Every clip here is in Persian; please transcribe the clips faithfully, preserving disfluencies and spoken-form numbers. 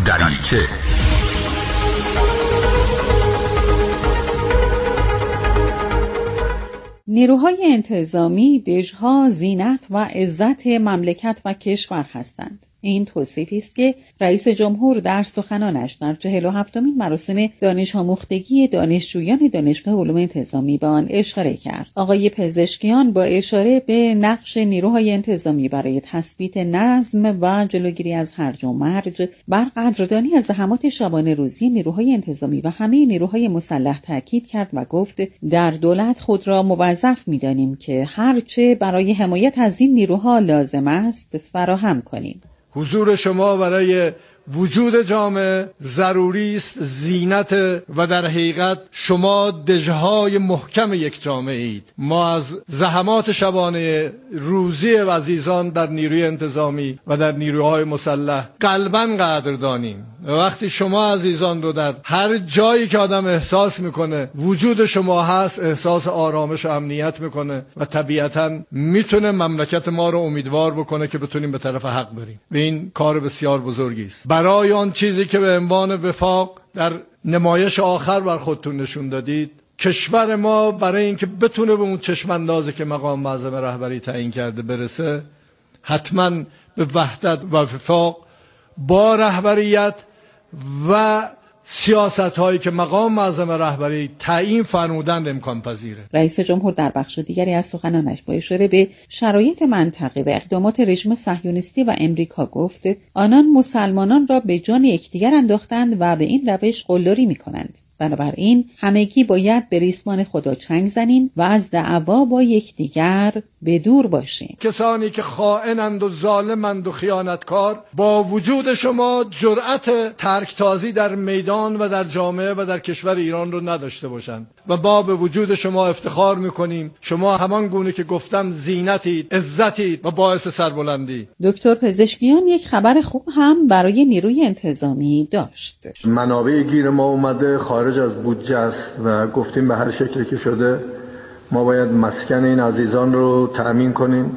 دریچه. نیروهای انتظامی دژها، زینت و عزت مملکت و کشور هستند. این توصیفی است که رئیس جمهور در سخنانش در چهل و هفتمین مراسم دانش آموختگی دانشجویان دانشگاه علوم انتظامی به آن اشاره کرد. آقای پزشکیان با اشاره به نقش نیروهای انتظامی برای تثبیت نظم و جلوگیری از هرج و مرج بر قدردانی از زحمات شبانه روزی نیروهای انتظامی و همه نیروهای مسلح تاکید کرد و گفت در دولت خود را موظف می‌دانیم که هرچه برای حمایت از این نیروها لازم است فراهم کنیم. حضور شما برای وجود جامعه ضروری است، زینت و در حقیقت شما دژهای محکم یک جامعه اید. ما از زحمات شبانه روزی عزیزان در نیروی انتظامی و در نیروهای مسلح قلباً قدردانیم. وقتی شما عزیزان رو در هر جایی که آدم احساس میکنه وجود شما هست احساس آرامش و امنیت میکنه و طبیعتاً میتونه مملکت ما رو امیدوار بکنه که بتونیم به طرف حق بریم. و این کار بسیار بزرگی است. برای آن چیزی که به عنوان وفاق در نمایش آخر بر خودتون نشون دادید، کشور ما برای اینکه بتونه به اون چشم اندازی که مقام معظم رهبری تعیین کرده برسه، حتما به وحدت و وفاق با رهبریت و سیاست هایی که مقام معظم رهبری تعیین فرمودند امکان پذیره. رئیس جمهور در بخش دیگری از سخنانش با اشاره به شرایط منطقه و اقدامات رژیم صهیونیستی و امریکا گفت آنان مسلمانان را به جان یکدیگر انداختند و به این روش قلدری می‌کنند. بنابراین همگی باید به ریسمان خدا چنگ زنیم و از دعوا با یکدیگر به دور باشیم. کسانی که خائنند و ظالمند و خیانتکار با وجود شما جرأت ترکتازی در میدان و در جامعه و در کشور ایران رو نداشته باشند و ما به وجود شما افتخار میکنیم. شما همان گونه که گفتم زینتید، عزتید و باعث سربلندی. دکتر پزشکیان یک خبر خوب هم برای نیروی انتظامی داشت. منابع گیر ما اومده خارج از بودجه است و گفتیم به هر شکلی که شده ما باید مسکن این عزیزان رو تأمین کنیم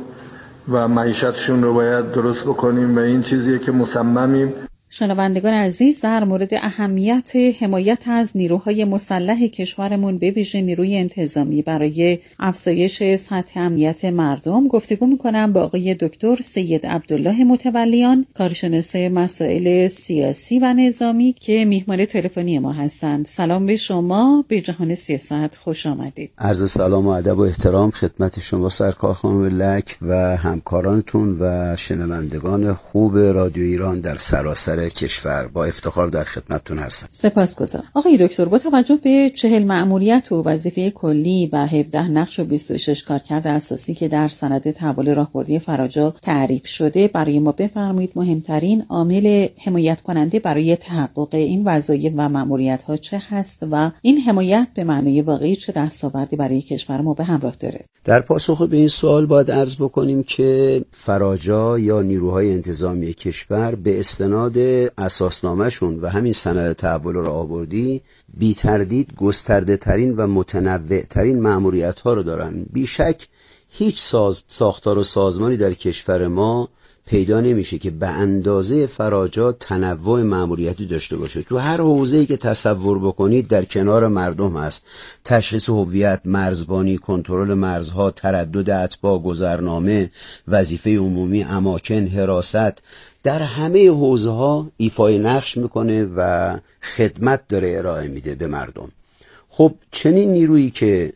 و معیشتشون رو باید درست بکنیم و این چیزیه که مصممیم. شنوندگان عزیز، در مورد اهمیت حمایت از نیروهای مسلح کشورمون به ویژه نیروی انتظامی برای افزایش سطح امنیت مردم گفتگو میکنم با آقای دکتر سید عبدالله متولیان، کارشناس مسائل سیاسی و نظامی که میهمان تلفنی ما هستند. سلام به شما، به جهان سیاست خوش آمدید. عرض سلام و ادب و احترام خدمت شما سرکار خانم لک و همکارانتون و شنوندگان خوب رادیو ایران در سراسر کشور. با افتخار در خدمتتون هستم. سپاسگزارم. آقای دکتر، با توجه به چهل مأموریت و وظیفه کلی و هفده نقش و بیست و شش کارکرد اساسی که در سند تحول راهبردی فراجا تعریف شده، برای ما بفرمایید مهمترین عامل حمایت کننده برای تحقق این وظایف و مأموریت‌ها چه هست و این حمایت به معنای واقعی چه دستاوردی برای کشور ما به همراه داره؟ در پاسخ به این سوال باید عرض بکنیم که فراجا یا نیروهای انتظامی کشور به استناد اساسنامه‌شون و همین سند تحول راهبردی بی تردید گسترده ترین و متنوع ترین مأموریت‌ها رو دارن. بیشک هیچ ساز ساختار و سازمانی در کشور ما پیدا نمیشه که به اندازه فراجا تنوع مأموریتی داشته باشه. تو هر حوزه‌ای که تصور بکنید در کنار مردم هست. تشخیص هویت، مرزبانی، کنترل مرزها، تردد اتباع، گذرنامه، وظیفه عمومی، اماکن، حراست، در همه حوزه‌ها ایفای نقش میکنه و خدمت داره ارائه میده به مردم. خب چنین نیرویی که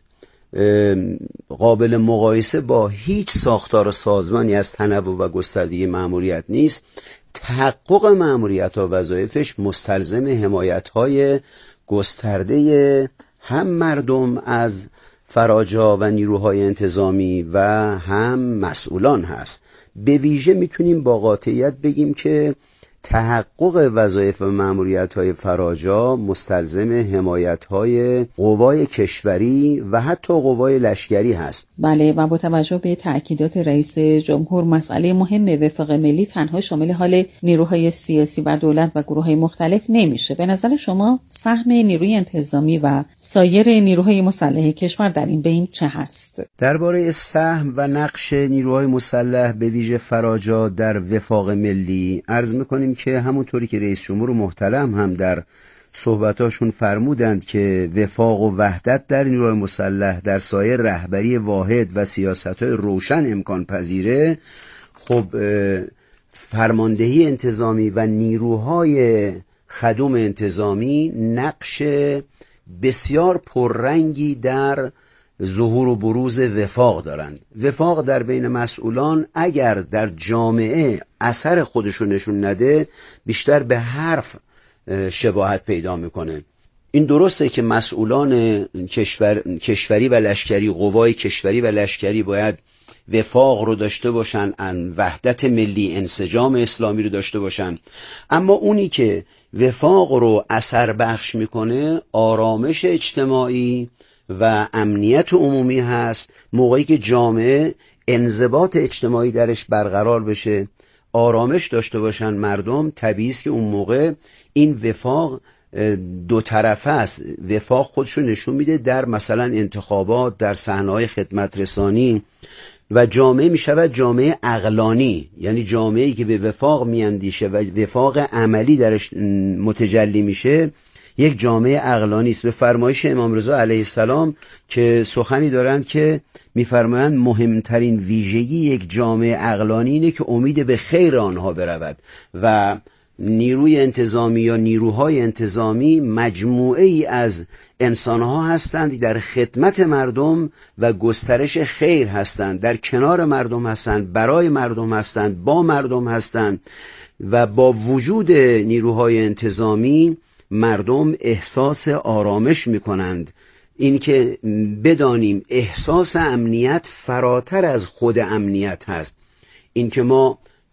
قابل مقایسه با هیچ ساختار و سازمانی از تنوع و گستردگی مأموریت نیست، تحقق مأموریت‌ها و وظایفش مستلزم حمایت‌های گسترده هم مردم از فراجا و نیروهای انتظامی و هم مسئولان هست. به ویژه میتونیم با قاطعیت بگیم که تحقق وظایف و مأموریت‌های فراجا مستلزم حمایت‌های قوای کشوری و حتی قوای لشکری هست. بله، و با توجه به تأکیدات رئیس جمهور مسئله مهم وفاق ملی تنها شامل حال نیروهای سیاسی و دولت و گروه‌های مختلف نمیشه. به نظر شما سهم نیروی انتظامی و سایر نیروهای مسلح کشور در این بین چه هست؟ درباره سهم و نقش نیروهای مسلح به ویژه فراجا در وفاق ملی عرض می‌کنیم بکنیم که همونطوری که رئیس جمهور محترم هم در صحبتاشون فرمودند که وفاق و وحدت در نیروهای مسلح در سایه رهبری واحد و سیاست‌های روشن امکان پذیره، خب فرماندهی انتظامی و نیروهای خدوم انتظامی نقش بسیار پررنگی در ظهور و بروز وفاق دارند. وفاق در بین مسئولان اگر در جامعه اثر خودشو نشون نده، بیشتر به حرف شباهت پیدا میکنه. این درسته که مسئولان کشور، کشوری و لشکری، قوای کشوری و لشکری باید وفاق رو داشته باشن، وحدت ملی، انسجام اسلامی رو داشته باشن، اما اونی که وفاق رو اثر بخش میکنه آرامش اجتماعی و امنیت عمومی هست. موقعی که جامعه انضباط اجتماعی درش برقرار بشه، آرامش داشته باشن مردم، طبیعی است که اون موقع این وفاق دو طرفه است. وفاق خودشو نشون میده در مثلا انتخابات، در صحنه‌های خدمت رسانی، و جامعه میشود جامعه عقلانی، یعنی جامعه‌ای که به وفاق میاندیشه و وفاق عملی درش متجلی میشه، یک جامعه عقلانی است. به فرمایش امام رضا علیه السلام که سخنی دارند که میفرمایند مهمترین ویژگی یک جامعه عقلانی اینه که امید به خیر آنها برود، و نیروی انتظامی یا نیروهای انتظامی مجموعه ای از انسانها هستند در خدمت مردم و گسترش خیر هستند، در کنار مردم هستند، برای مردم هستند، با مردم هستند، و با وجود نیروهای انتظامی مردم احساس آرامش میکنند. این که بدانیم احساس امنیت فراتر از خود امنیت هست. این که ما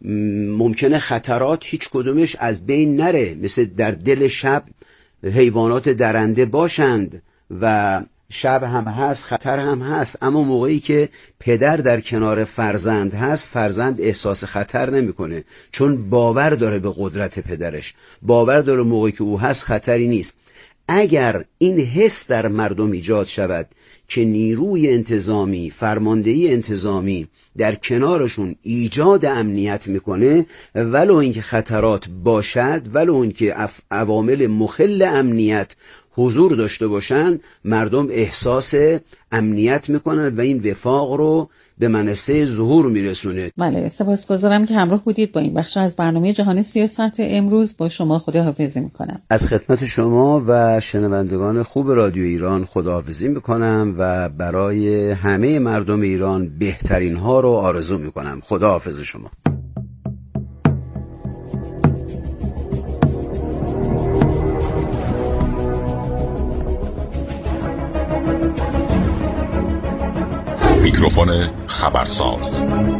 ممکنه خطرات هیچ کدومش از بین نره، مثل در دل شب حیوانات درنده باشند و شب هم هست، خطر هم هست، اما موقعی که پدر در کنار فرزند هست، فرزند احساس خطر نمیکنه، چون باور داره به قدرت پدرش، باور داره موقعی که او هست خطری نیست. اگر این حس در مردم ایجاد شود که نیروی انتظامی، فرماندهی انتظامی در کنارشون ایجاد امنیت میکنه، ولو اینکه خطرات باشد، ولو اینکه عوامل مخل امنیت حضور داشته باشند، مردم احساس امنیت میکنن و این وفاق رو به منصه ظهور میرسونه. بله، سپاسگزارم که همراه بودید با این بخش از برنامه جهان سیاست امروز. با شما خداحافظی میکنم. از خدمت شما و شنوندگان خوب رادیو ایران خداحافظی میکنم و برای همه مردم ایران بهترین ها رو آرزو میکنم. خداحافظ شما. میکروفون خبرساز.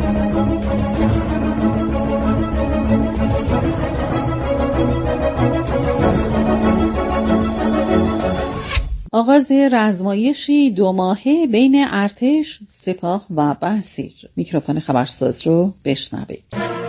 آغاز رزمایشی دو ماهه بین ارتش، سپاه و بسیج. میکروفون خبرساز رو بشنوید.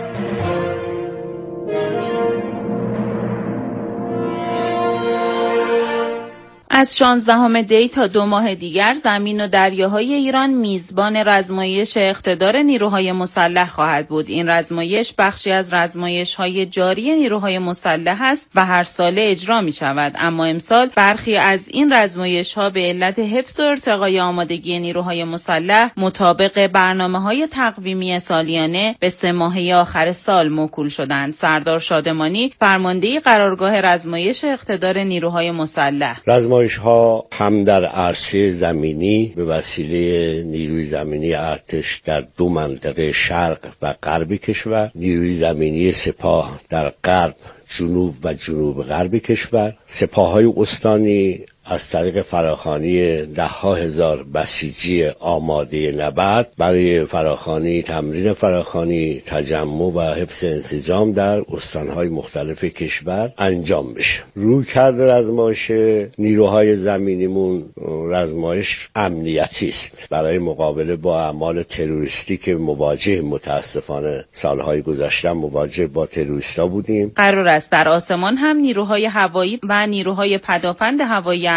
از شانزدهم دی تا دو ماه دیگر زمین و دریاهای ایران میزبان رزمایش اقتدار نیروهای مسلح خواهد بود. این رزمایش بخشی از رزمایش‌های جاری نیروهای مسلح است و هر ساله اجرا می شود، اما امسال برخی از این رزمایش‌ها به علت حفظ و ارتقای آمادگی نیروهای مسلح مطابق برنامه‌های تقویمی سالیانه به سه ماهه آخر سال موکول شدند. سردار شادمانی، فرمانده قرارگاه رزمایش اقتدار نیروهای مسلح: رزمایش ها هم در عرصه زمینی به وسیله نیروی زمینی ارتش در دو منطقه شرق و غرب کشور، نیروی زمینی سپاه در غرب، جنوب و جنوب غرب کشور، سپاه‌های استانی از طریق فراخوانی ده ها هزار بسیجی آماده نبرد برای فراخوانی، تمرین فراخوانی، تجمع و حفظ انسجام در استانهای مختلف کشور انجام بشه. روی کرده رزمایش نیروهای زمینیمون رزمایش امنیتی است برای مقابله با اعمال تروریستی که مواجه، متاسفانه سالهای گذشته مواجه با تروریستا بودیم. قرار است در آسمان هم نیروهای هوایی و نیروهای پدافند هوایی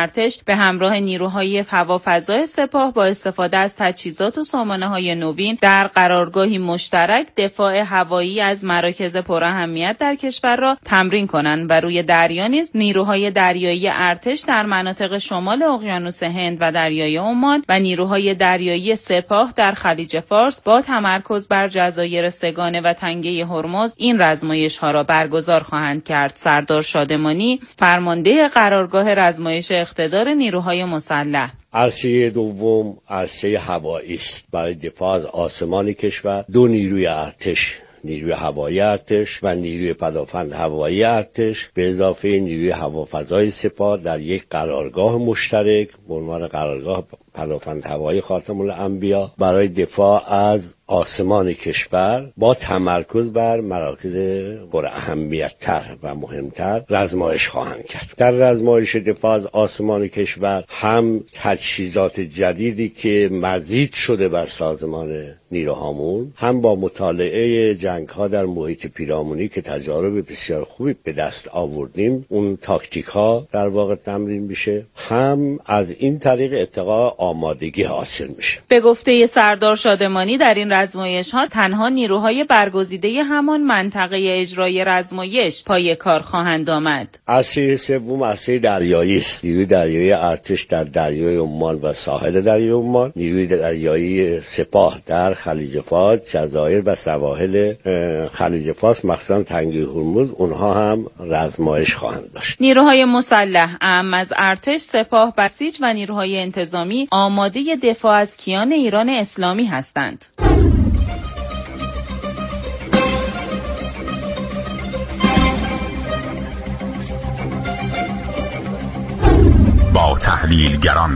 ارتش به همراه نیروهای هوافضای سپاه با استفاده از تجهیزات و سامانه‌های نوین در قرارگاهی مشترک دفاع هوایی از مراکز پراهمیت در کشور را تمرین کنند و روی دریا نیز نیروهای دریایی ارتش در مناطق شمال اقیانوس هند و دریای عمان و نیروهای دریایی سپاه در خلیج فارس با تمرکز بر جزایر سگانه و تنگه هرمز این رزمایش‌ها را برگزار خواهند کرد. سردار شادمانی، فرمانده قرارگاه رزمایش اقتدار نیروهای مسلح: عرصه دوم عرصه هوایی است. برای دفاع از آسمان کشور دو نیروی ارتش، نیروی هوایی ارتش و نیروی پدافند هوایی ارتش به اضافه نیروی هوافضای سپاه در یک قرارگاه مشترک به عنوان قرارگاه پدافند هوایی خاتم الانبیا برای دفاع از آسمان کشور با تمرکز بر مراکز پر اهمیت تر و مهمتر رزمایش خواهند کرد. در رزمایش دفاع از آسمان کشور هم تجهیزات جدیدی که مزید شده بر سازمان نیروهامون، هم با مطالعه جنگ ها در محیط پیرامونی که تجارب بسیار خوبی به دست آوردیم، اون تاکتیک ها در واقع تمرین میشه، هم از این طریق ارتقاء آمادگی حاصل میشه. به گفته سردار شادمانی در این رزمایش ها تنها نیروهای برگزیده همان منطقه اجرای رزمایش پای کار خواهند آمد. عرصه سوم عرصه دریایی است. نیروی دریایی ارتش در دریای عمان و ساحل دریای عمان، نیروی دریایی سپاه در خلیج فارس، جزایر و سواحل خلیج فارس مخصوصا تنگه هرمز، اونها هم رزمایش خواهند داشت. نیروهای مسلح اعم از ارتش، سپاه، بسیج و نیروهای انتظامی آماده دفاع از کیان ایران اسلامی هستند. با تحلیلگران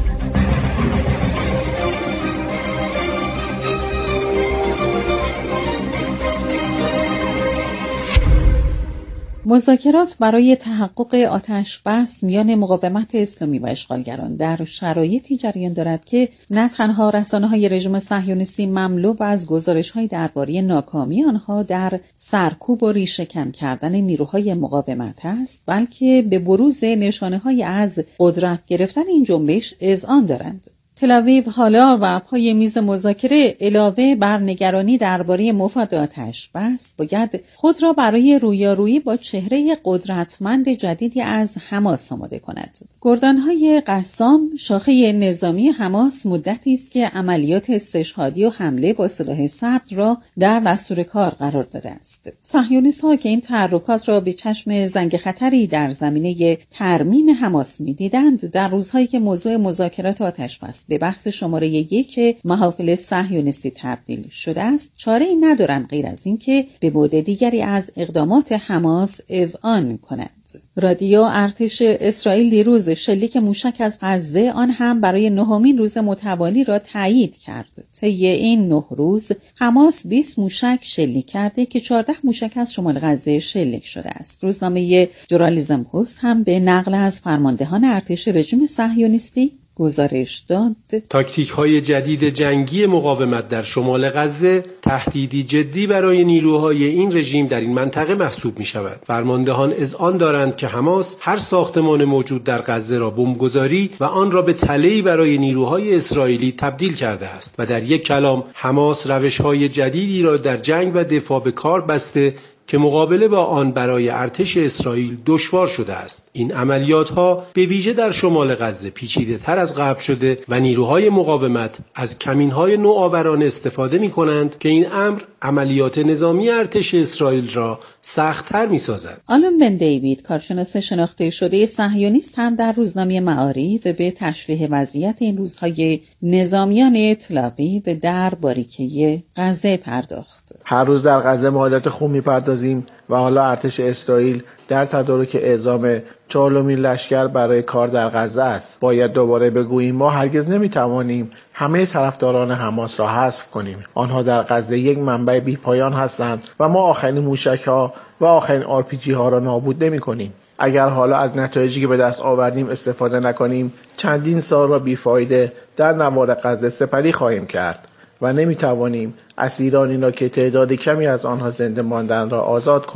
مذاکرات برای تحقق آتش بس میان مقاومت اسلامی و اشغالگران در شرایطی جریان دارد که نه تنها رسانه‌های رژیم صهیونیستی مملو و از گزارش‌های درباره ناکامی آنها در سرکوب و ریشه‌کن کردن نیروهای مقاومت است، بلکه به بروز نشانه‌های از قدرت گرفتن این جنبش اذعان دارند. تل‌آویو حالا و پای میز مذاکره علاوه بر نگرانی درباره مفاد آتش بس باید خود را برای رویارویی با چهره قدرتمند جدیدی از حماس آماده کند. گردانهای قسام، شاخه نظامی حماس، مدتی است که عملیات استشهادی و حمله با سلاح سرد را در دستور کار قرار داده است. صهیونیست‌ها که این تحرکات را به چشم زنگ خطری در زمینه ترمیم حماس می‌دیدند، در روزهایی که موضوع مذاکرات آتش بس به بحث شماره یک محافل صهیونیستی تبدیل شده است، چاره‌ای ندارند غیر از این که به بعد دیگری از اقدامات حماس اذعان کنند. رادیو ارتش اسرائیل دیروز شلیک موشک از غزه، آن هم برای نهمین روز متوالی، را تایید کرد. طی این نه روز حماس بیست موشک شلیک کرده که چهارده موشک از شمال غزه شلیک شده است. روزنامه جورنالیسم پست هم به نقل از فرماندهان ارتش رژیم صهیونیستی گزارش داد تاکتیک های جدید جنگی مقاومت در شمال غزه تهدیدی جدی برای نیروهای این رژیم در این منطقه محسوب می شود. فرماندهان اذعان دارند که حماس هر ساختمان موجود در غزه را بمبگذاری و آن را به تله‌ای برای نیروهای اسرائیلی تبدیل کرده است و در یک کلام حماس روش‌های جدیدی را در جنگ و دفاع به کار بسته که مقابله با آن برای ارتش اسرائیل دشوار شده است. این عملیات ها به ویژه در شمال غزه پیچیده تر از قبل شده و نیروهای مقاومت از کمین های نوآورانه استفاده می کنند که این امر عملیات نظامی ارتش اسرائیل را سخت‌تر می سازد. آلن بن دیوید، کارشناس شناخته شده صهیونیست، هم در روزنامه معارف به تشریح وضعیت این روزهای نظامیان تل‌آویو در باریکه غزه پرداخت. هر روز در غزه ما حالت خون می‌پردازیم و حالا ارتش اسرائیل در تدارک اعزام چهارمین لشکر برای کار در غزه است. باید دوباره بگوییم ما هرگز نمی‌توانیم همه طرفداران حماس را حذف کنیم. آنها در غزه یک منبع بی‌پایان هستند و ما آخرین موشک‌ها و آخرین آر پی جی ها را نابود نمی‌کنیم. اگر حالا از نتایجی که به دست آوردیم استفاده نکنیم، چندین سال را بیفایده در نوار غزه سپری خواهیم کرد و نمیتوانیم اسیرانی را که تعداد کمی از آنها زنده ماندند را آزاد کنیم.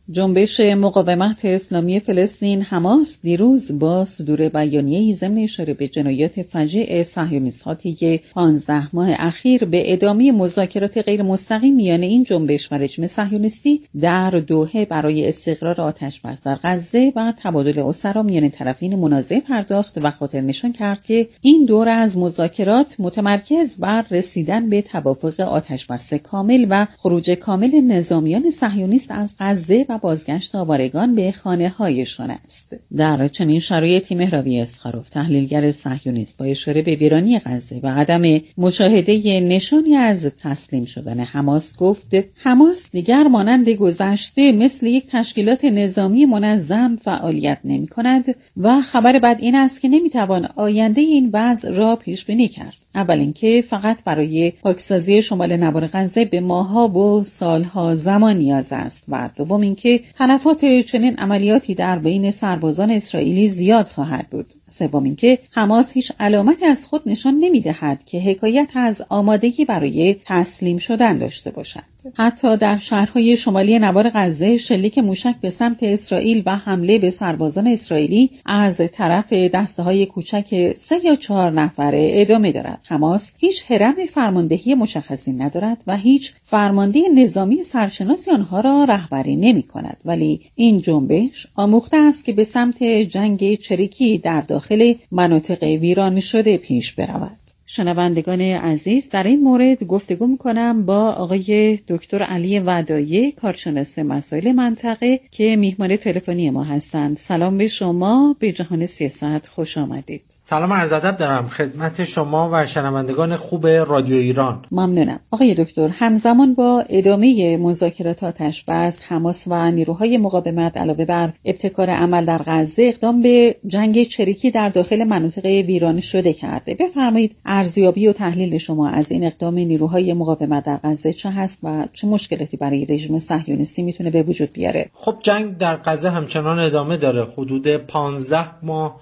جنبش مقاومت اسلامی فلسطین حماس دیروز با صدور بیانیه‌ای ضمن اشاره به جنایات فجیع صهیونیست‌ها طی پانزده ماه اخیر به ادامه مذاکرات غیر مستقیم میان این جنبش و رژیم صهیونیستی در دوحه برای استقرار آتش‌بس در غزه و تبادل اسرا میان طرفین منازعه پرداخت و خاطر نشان کرد که این دور از مذاکرات متمرکز بر رسیدن به توافق آتش‌بس کامل و خروج کامل نظامیان صهیونیست از غزه و بازگشت آوارگان به خانه‌هایشان است. در چنین شرایطی مهراوی اسخاروف تحلیلگر صهیونیست با اشاره به ویرانی غزه و عدم مشاهده نشانی از تسلیم شدن حماس گفت حماس دیگر مانند گذشته مثل یک تشکیلات نظامی منظم فعالیت نمی‌کند و خبر بد این است که نمی‌توان آینده این وضع را پیش بینی کرد. اول اینکه فقط برای پاکسازی شمال نوار غزه به ماه‌ها و سال‌ها زمان نیاز است و دوم اینکه تلفات چنین عملیاتی در بین سربازان اسرائیلی زیاد خواهد بود. سوم اینکه حماس هیچ علامتی از خود نشان نمی‌دهد که حکایت از آمادگی برای تسلیم شدن داشته باشد. حتی در شهرهای شمالی نوار غزه شلیک موشک به سمت اسرائیل و حمله به سربازان اسرائیلی از طرف دسته‌های کوچک سه یا چهار نفره ادامه دارد. حماس هیچ هرم فرماندهی مشخصی ندارد و هیچ فرمانده نظامی سرشناسی آنها را رهبری نمی‌کند، ولی این جنبش آموخته است که به سمت جنگ چریکی در داخل مناطق ویران شده پیش برود. شنوندگان عزیز، در این مورد گفتگو می‌کنم با آقای دکتر علی ودایی، کارشناس مسائل منطقه که میهمان تلفنی ما هستند. سلام به شما، به جهان سیاست خوش آمدید. سلام عرض ادب دارم خدمت شما و شنوندگان خوب رادیو ایران. ممنونم. آقای دکتر، همزمان با ادامه مذاکرات آتش‌بس، حماس و نیروهای مقاومت علاوه بر ابتکار عمل در غزه اقدام به جنگ چریکی در داخل مناطق ویران شده کرده. بفرمایید ارزیابی و تحلیل شما از این اقدام نیروهای مقاومت در غزه چه هست و چه مشکلاتی برای رژیم صهیونیستی میتونه به وجود بیاره؟ خب جنگ در غزه همچنان ادامه داره. حدود پانزده ماه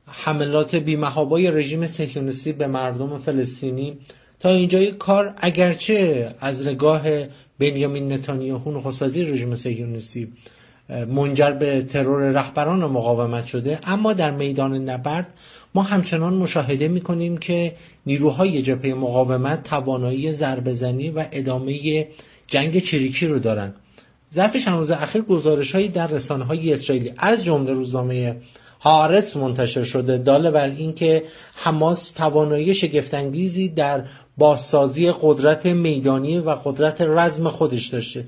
حملات بی‌محابای رژیم صهیونیستی به مردم فلسطینی تا اینجای کار، اگرچه از نگاه بنیامین نتانیاهو نخست وزیر رژیم صهیونیستی منجر به ترور رهبران مقاومت شده، اما در میدان نبرد ما همچنان مشاهده می‌کنیم که نیروهای جبهه مقاومت توانایی ضربه‌زنی و ادامه جنگ چریکی رو دارن. ظرف چند روز اخیر گزارش‌هایی در رسانه‌های اسرائیلی از جمله روزنامه هارتز منتشر شده داله بر این که حماس توانایی شگفت‌انگیزی در بازسازی قدرت میدانی و قدرت رزم خودش داشته.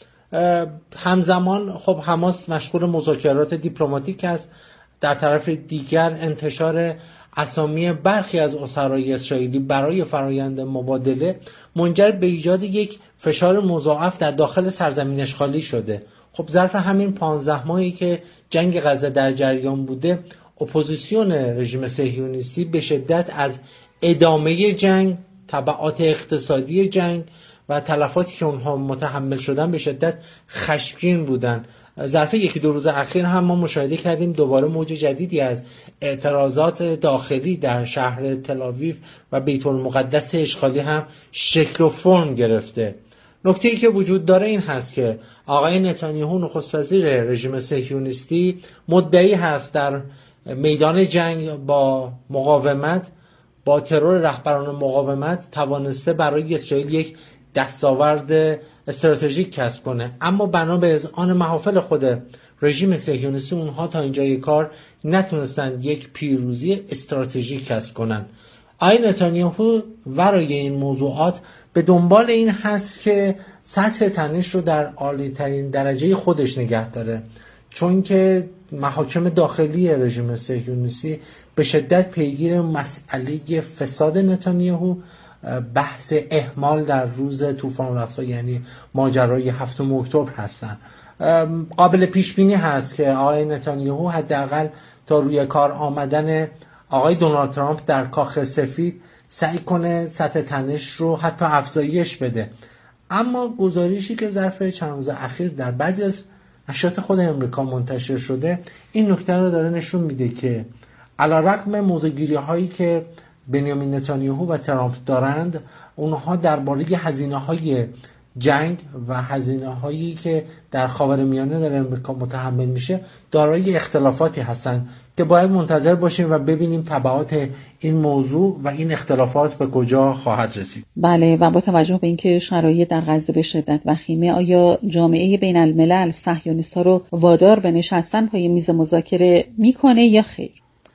همزمان خب حماس مشغول مذاکرات دیپلماتیک است. در طرف دیگر انتشار اسامی برخی از اسرای اسرائیلی برای فرایند مبادله منجر به ایجاد یک فشار مضاعف در داخل سرزمین اشغالی شده. خب ظرف همین پانزده ماهی که جنگ غزه در جریان بوده، اپوزیسیون رژیم صهیونیستی به شدت از ادامه جنگ، تبعات اقتصادی جنگ و تلفاتی که اونها متحمل شدن به شدت خشمگین بودن. ظرف یکی دو روز اخیر هم ما مشاهده کردیم دوباره موج جدیدی از اعتراضات داخلی در شهر تل‌آویو و بیت المقدس اشغالی هم شکل و فرم گرفته. نکته‌ای که وجود داره این هست که آقای نتانیاهو نخست وزیر رژیم صهیونیستی مدعی هست در میدان جنگ با مقاومت، با ترور رهبران مقاومت توانسته برای اسرائیل یک دستاورد استراتژیک کسب کنه، اما بنا به اذعان محافل خود رژیم صهیونیستی اونها تا اینجای کار نتونستن یک پیروزی استراتژیک کسب کنن. آقای نتانیاهو ورای این موضوعات به دنبال این هست که سطح تنش رو در عالی ترین درجه خودش نگه داره، چون که محاکم داخلی رژیم صهیونیستی به شدت پیگیر مسئله فساد نتانیاهو، بحث اهمال در روز طوفان الاقصی یعنی ماجرای هفتم اکتبر هستن. قابل پیش بینی هست که آقای نتانیاهو حداقل تا روی کار آمدن آقای دونالد ترامپ در کاخ سفید سعی کنه سطح تنش رو حتی افزایش بده. اما گزارشی که ظرف چند روز اخیر در بعضی از نشریات خود امریکا منتشر شده این نکته رو داره نشون میده که علیرغم موضع‌گیری هایی که بنیامین نتانیاهو و ترامپ دارند، اونها درباره هزینه‌های جنگ و هزینه هایی که در خاورمیانه در امریکا متحمل میشه دارای اختلافاتی هستن که باید منتظر باشیم و ببینیم تبعات این موضوع و این اختلافات به کجا خواهد رسید. بله، و با توجه به اینکه شرایط در غزه به شدت وخیمه، آیا جامعه بین الملل صهیونیست‌ها رو وادار به نشستن پای میز مذاکره میکنه یا خیر؟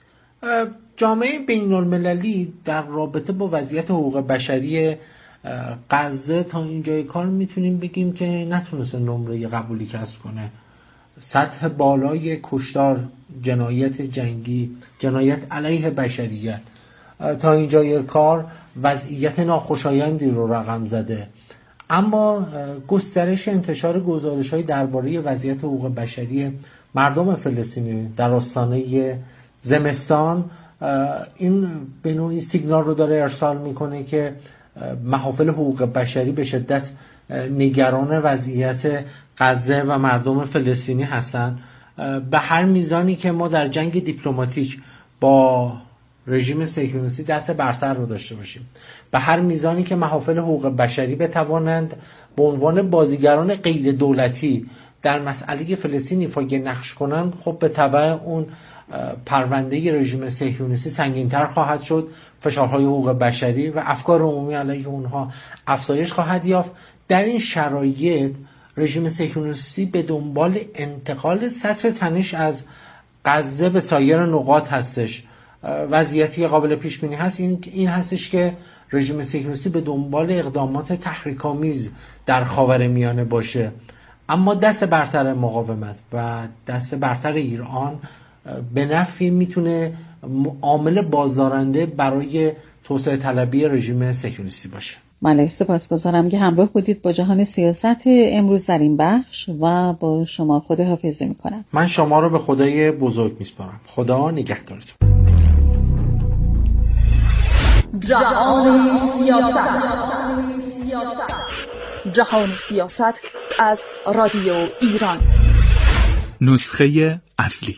جامعه بین المللی در رابطه با وضعیت حقوق بشری غزه تا اینجای کار میتونیم بگیم که نتونسته نمره قبولی کسب کنه. سطح بالای کشتار، جنایت جنگی، جنایت علیه بشریت تا اینجای کار وضعیت ناخوشایندی رو رقم زده. اما گسترش انتشار گزارش‌های درباره وضعیت حقوق بشری مردم فلسطینی در آستانه زمستان این به نوعی سیگنال رو داره ارسال میکنه که محافل حقوق بشری به شدت نگران وضعیت غزه و مردم فلسطینی هستند. به هر میزانی که ما در جنگ دیپلماتیک با رژیم صهیونیستی دست برتر رو داشته باشیم، به هر میزانی که محافل حقوق بشری بتوانند به عنوان بازیگران غیر دولتی در مسئله فلسطین ایفای نقش کنند، خب به تبع اون پرونده رژیم صهیونیستی سنگین‌تر خواهد شد، فشارهای حقوق بشری و افکار عمومی علیه اونها افزایش خواهد یافت. در این شرایط رژیم صهیونیستی به دنبال انتقال سطح تنش از غزه به سایر نقاط هستش. وضعیتی قابل پیش بینی هست این این هستش که رژیم صهیونیستی به دنبال اقدامات تحریک‌آمیز در خاورمیانه باشه. اما دست برتر مقاومت و دست برتر ایران به نفع میتونه عامل بازدارنده برای توسعه طلبی رژیم صهیونیستی باشه. بله، سپاسگزارم که همراه بودید با جهان سیاست امروز در این بخش و با شما خداحافظی میکنم. من شما رو به خدای بزرگ میسپارم. خدا نگهدارتون. جهان سیاست. جهان سیاست از رادیو ایران. نسخه اصلی.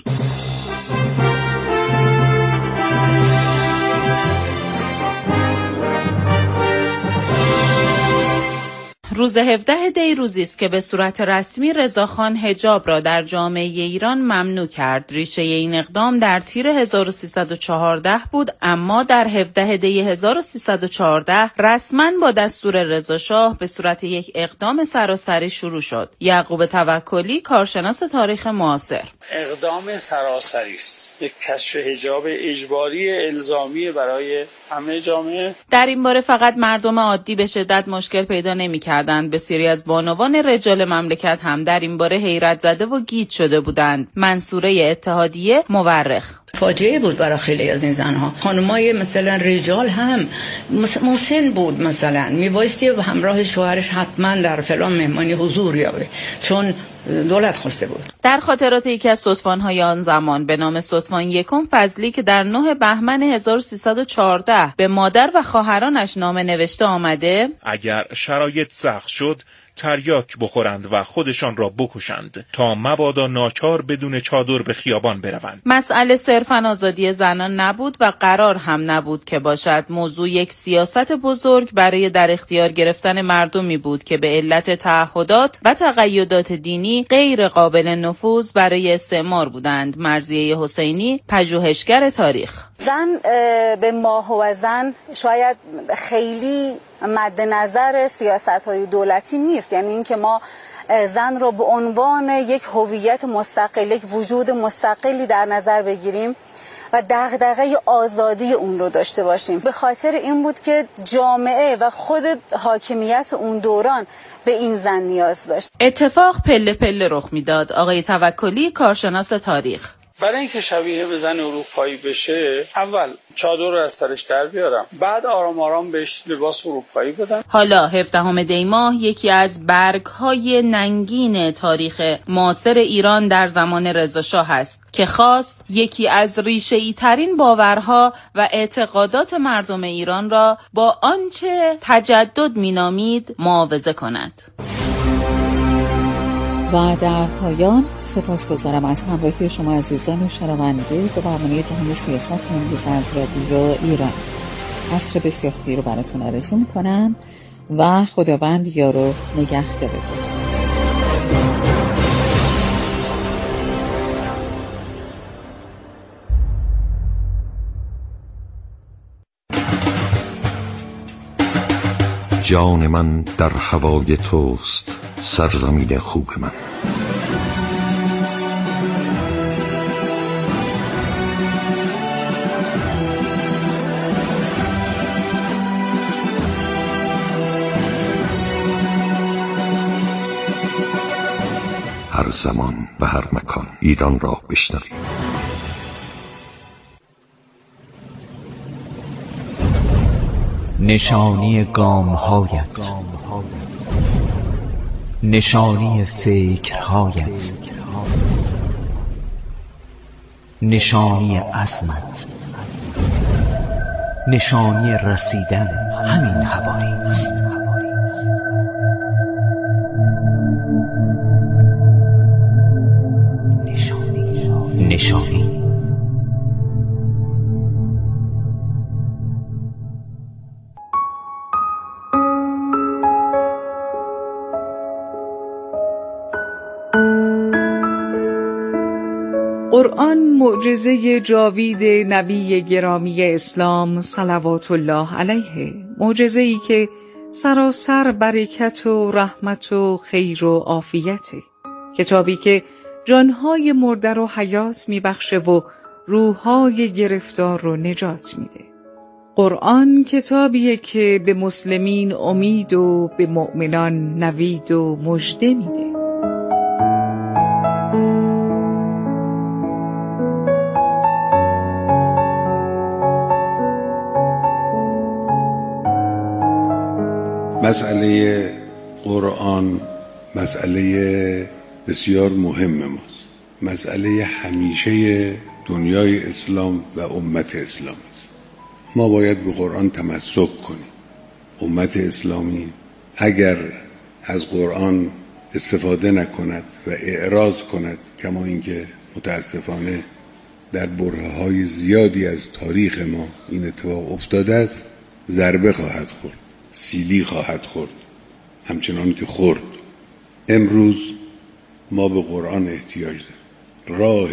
روز هفدهم دی روزی است که به صورت رسمی رضاخان حجاب را در جامعه ایران ممنوع کرد. ریشه این اقدام در تیر هزار و سیصد و چهارده بود، اما در هفدهم دی هزار و سیصد و چهارده رسما با دستور رضا شاه به صورت یک اقدام سراسری شروع شد. یعقوب توکلی، کارشناس تاریخ معاصر: اقدام سراسری است، یک کشف حجاب اجباری الزامی برای همه جامعه. در این باره فقط مردم عادی به شدت مشکل پیدا نمی‌کردند. بسیاری از بانوان رجال مملکت هم در این باره حیرت زده و گیج شده بودند. منصوره اتحادیه، مورخ: فاجعه بود برای خیلی از این زنها. خانمای مثلا رجال هم مسن بود، مثلا میبایستی همراه شوهرش حتما در فلان مهمانی حضور یابه چون دولت خواسته بود. در خاطرات یکی از ستوان‌های آن زمان به نام ستوان یکم فضلی که در نهم بهمن هزار و سیصد و چهارده به مادر و خواهرانش نامه نوشته آمده: اگر شرایط سخت شد تریاک بخورند و خودشان را بکشند تا مبادا ناچار بدون چادر به خیابان بروند. مسئله صرفاً آزادی زنان نبود و قرار هم نبود که باشد. موضوع یک سیاست بزرگ برای در اختیار گرفتن مردمی بود که به علت تعهدات و تقیدات دینی غیر قابل نفوذ برای استعمار بودند. مرضیه حسینی، پژوهشگر تاریخ: زن به ماه و زن شاید خیلی مد نظر سیاست‌های دولتی نیست، یعنی اینکه ما زن رو به عنوان یک هویت مستقل، یک وجود مستقلی در نظر بگیریم و دغدغه آزادی اون رو داشته باشیم. به خاطر این بود که جامعه و خود حاکمیت اون دوران به این زن نیاز داشت. اتفاق پله پله رخ میداد. آقای توکلی، کارشناس تاریخ: برای اینکه شبیه به زن اروپایی بشه اول چادر رو از سرش در بیارم، بعد آرام آرام بهش لباس اروپایی بدم. حالا هفدهم دی ماه یکی از برگ‌های ننگین تاریخ معاصر ایران در زمان رضا شاه است که خواست یکی از ریشه‌ای ترین باورها و اعتقادات مردم ایران را با آنچه تجدد مینامید معاوضه کند. و در پایان سپاسگزارم از همراهی شما عزیزان شنونده به برنامه جهان سیاست امروز از رادیو ایران. عصر بسیار خوبی رو براتون آرزو می‌کنم و خداوند یار و نگهدارتون. جان من در هوای توست، سرزمین خوب من. هر زمان و هر مکان ایران را بشنوید. نشانی گام‌هایت، نشانی فکرهایت، نشانی عزمت، نشانی رسیدن همین حوالی است. نشانی نشانی قرآن معجزه جاوید نبی گرامی اسلام صلوات الله علیه، معجزه‌ای که سراسر برکت و رحمت و خیر و عافیته، کتابی که جانهای مرده رو حیات میبخشه و روحهای گرفتار رو نجات میده. قرآن کتابیه که به مسلمین امید و به مؤمنان نوید و مژده میده. مسئله قرآن مسئله بسیار مهم ماست، مسئله همیشه دنیای اسلام و امت اسلام است. ما باید به قرآن تمسک کنیم. امت اسلامی اگر از قرآن استفاده نکند و اعراض کند، کما اینکه متاسفانه در برهه‌های زیادی از تاریخ ما این اتفاق افتاده است، ضربه خواهد خورد، سیلی خواهد خورد، همچنان که خورد. امروز ما به قرآن احتیاج داریم. راه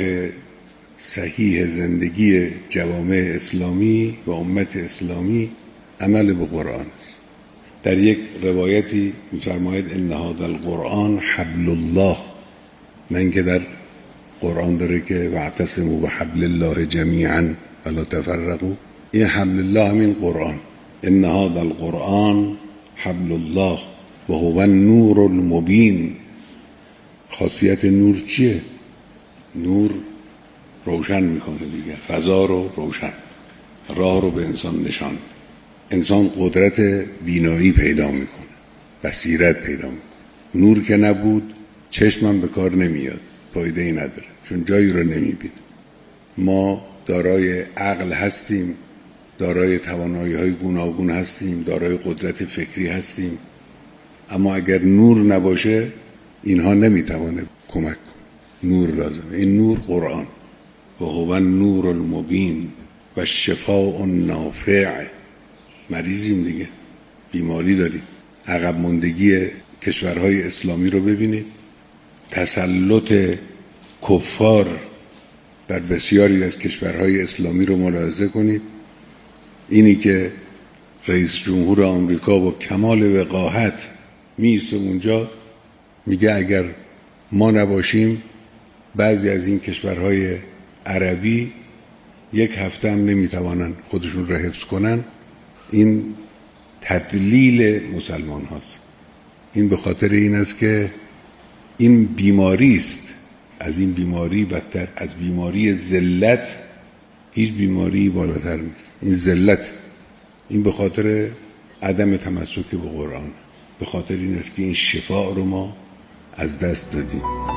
صحیح زندگی جوامع اسلامی و امت اسلامی عمل به قرآن است. در یک روایتی می‌فرماید ان هذا القرآن حبل الله، من که در قرآن داره که واعتصموا بحبل الله جمیعا ولا تفرقوا، این حبل الله همین قرآن. ان هذا القرآن حبل الله و هو النور المبین. خاصیت نور چیه؟ نور روشن میکنه دیگه، فضا رو روشن، راه رو به انسان نشان. انسان قدرت بینایی پیدا میکنه، بصیرت پیدا میکنه. نور که نبود چشمم به کار نمیاد، فایده ای نداره، چون جایی رو نمیبینه. ما دارای عقل هستیم، دارای توانایی‌های گوناگون هستیم، دارای قدرت فکری هستیم، اما اگر نور نباشه اینها نمیتوانه کمک کنه. نور لازمه. این نور قرآن و هو النور المبین و شفاء نافع. مریضیم دیگه، بیماری داریم. عقب ماندگی کشورهای اسلامی رو ببینید، تسلط کفار بر بسیاری از کشورهای اسلامی رو ملاحظه کنید. اینی که رئیس جمهور آمریکا با کمال وقاحت میسته اونجا میگه اگر ما نباشیم بعضی از این کشورهای عربی یک هفته هم نمیتوانن خودشون را حفظ کنن. این تدلیل مسلمان هاست. این به خاطر این است که این بیماری است. از این بیماری بدتر، از بیماری ذلت هیچ بیماری بالاتر نیست. این ذلت، این به خاطر عدم تمسک به قرآن، به خاطر این است که این شفاء رو ما از دست دادیم.